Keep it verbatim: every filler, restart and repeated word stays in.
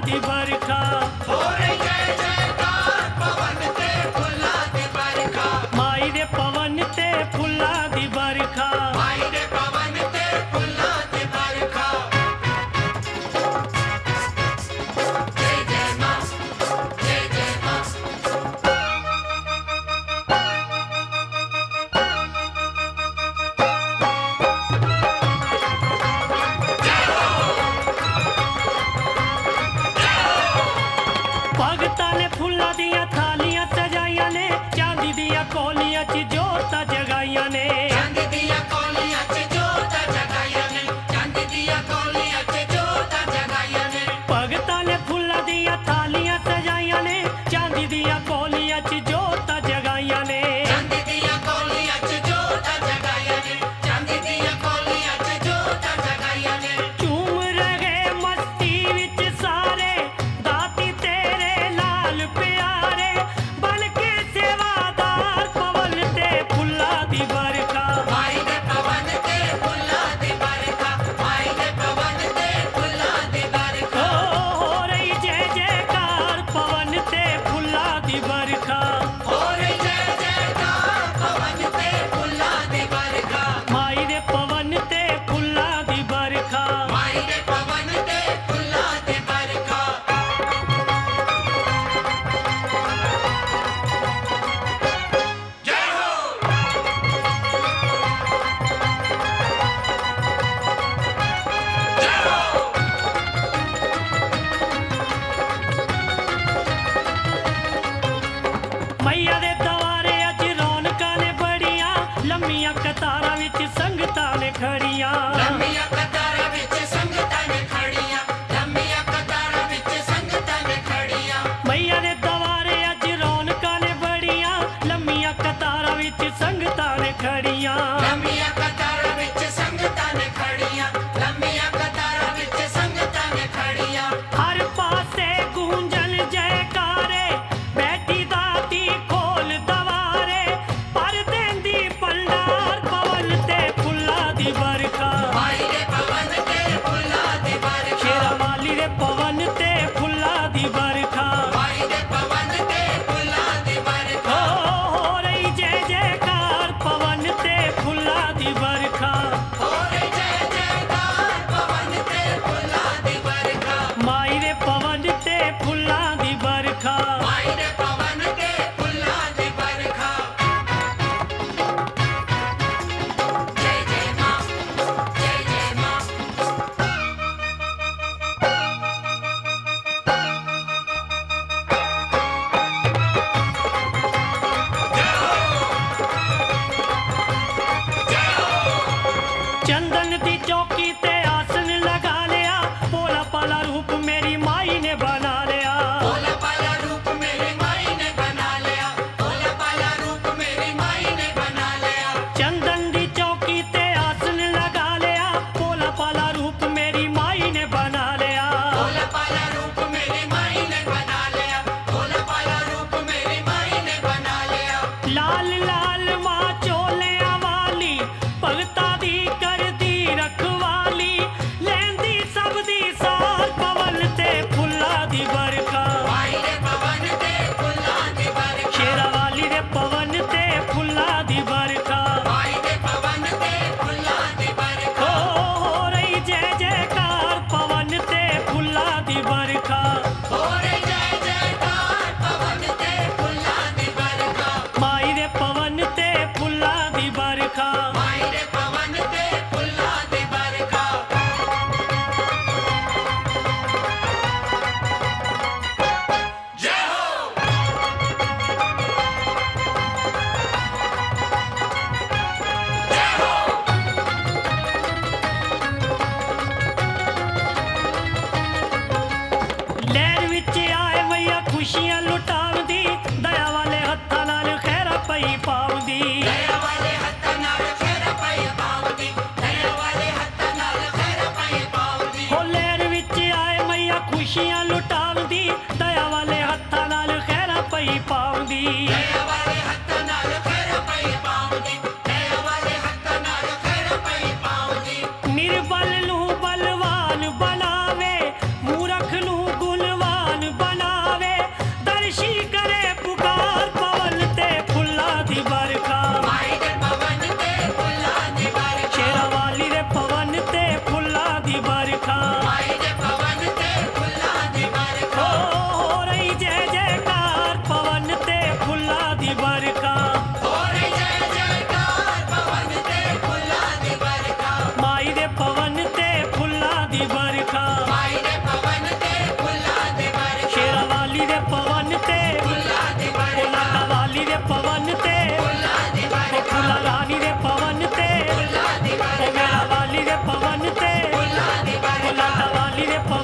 दी बरखा। हो रही जय जयकार पवन ते फुल्लां दी बरखा। माई दे पवन ते फुल्लां दी बरखा। माई दे पवन ते फुल्लां दी बरखा। जय जय मां जय जय मां। भगतां ने फुल्लां दियां थालियां सजाइयां ने, चांदी दियां कोलियां च जोतां जगाइयां ने। चांदी दिया कौलियां च जोतां जगाइयां ने। चांदी दिया कौलियां च जोतां जगाइयां ने। भगतां ने फुल्लां दियां थालियां सजाइयां ने, चांदी दियां कोलियां च जोतां जगाइयां ने। चांदी दिया कौलियां च जोतां जगाइयां ने। चांदी दिया कौलियां च जोतां जगाइयां ने। झूम रहे मस्ती विच सारे, दाती तेरे लाल प्यारे, बन के सेवादार पवन ते फुल्लां दी बरखा। माई दे पवन ते फुल्लां दी बरखा। माई दे पवन ते फुल्लां दी बरखा। ओ हो रही जय जयकार पवन ते फुल्लां दी बरखा। हो रही जय जयकार पवन ते फुल्लां दी बरखा। माई दे पवन ते फुल्लां दी बरखा। माई दे पवन ते फुल्लां दी बरखा। जय हो। जय हो। मैया दे दवारे अज रौनकां ने बड़ियां, लम्मियां कतारां विच संगतां ने खड़ियां। लंबियां कतारां विच संगतां ने खड़ियां। लंबियां कतारां विच संगतां ने खड़ियां। मैया दे दवारे अज रौनकां ने बड़ियां, लम्मियां कतारां विच संगतां ने खड़ियां। लंबियां कतारां विच संगतां ने खड़ियां। लंबियां कतारां विच संगतां ने खड़ियां। हर पासे गूंजन जयकारे, बैठी दाती खोल दवारे, पर देंदी भंडार पवन ते फुल्लां दी बरखा। माई दे पवन ते फुल्लां दी बरखा। शेरा वाली दे पवन ते फुल्लां दी बरखा। माई दे पवन ते फुल्लां दी बरखा। ओ हो रही जय जयकार पवन ते फुल्लां दी बरखा। हो रही जय जयकार पवन ते फुल्लां दी बरखा। माई दे पवन ते फुल्लां दी बरखा। माई दे पवन ते फुल्लां दी बरखा। जय जय मां जय जय मां। चंदन दी चौकी ते आसन लगा लिया, भोला पाला रूप मेरी माई ने बना लिया। भोला पाला रूप मेरी माई ने बना लिया। भोला पाला रूप मेरी माई ने बना लिया। चंदन दी चौकी ते आसन लगा लिया, भोला पाला रूप मेरी माई ने बना लिया। भोला पाला रूप मेरी माई ने बना लिया। भोला पाला रूप मेरी माई ने बना लिया। लाल लाल मां चोलियां वाली, भगता दी करदी रखवाली, लैंदी सब दी सार पवन ते फुल्लां दी बरखा। माई दे पवन ते फुल्लां दी बरखा। शेरा वाली दे पवन ते फुल्लां दी बरखा। माई दे पवन ते फुल्लां दी बरखा। ओ हो रही जय जयकार पवन ते फुल्लां दी बरखा। हो रही जय जयकार पवन ते फुल्लां दी बरखा। माई दे पवन ते फुल्लां दी बरखा। माई दे पवन ते फुल्लां दी बरखा। जय हो। जय हो। लहर विच आए मैया खुशियां लुटावदी, दया वाले हत्थां नाल खैरा पई पावदी। दया वाले हत्थां नाल खैर पई पावदी। दया वाले हत्थां नाल खैर पई पावदी। हो लहर विच आए मैया खुशियां लुटावदी, दया वाले हत्थां नाल खैरा पई पावदी। दया वाले हत्थां नाल खैर पई पावदी। दया वाले हत्थां नाल खैर पई पावदी। निर्बल नूं बलवान बनावे, मूरख नूं गुणवान ਦੇ ਪਵਨ ਤੇ ਫੁੱਲਾਂ ਦੀ ਉਹ ਵਰਖਾ ਲਾਟਾ ਵਾਲੀ ਦੇ ਪਵਨ ਤੇ ਫੁੱਲਾਂ ਦੀ ਉਹ ਵਰਖਾ ਫੁੱਲਾ ਰਾਣੀ ਦੇ ਪਵਨ ਤੇ ਫੁੱਲਾਂ ਦੀ ਉਹ ਵਰਖਾ ਮੇਰਾ ਵਾਲੀ ਦੇ ਪਵਨ ਤੇ ਫੁੱਲਾਂ ਦੀ ਉਹ ਵਰਖਾ ਲਾਟਾ ਵਾਲੀ ਦੇ ਪਵਨ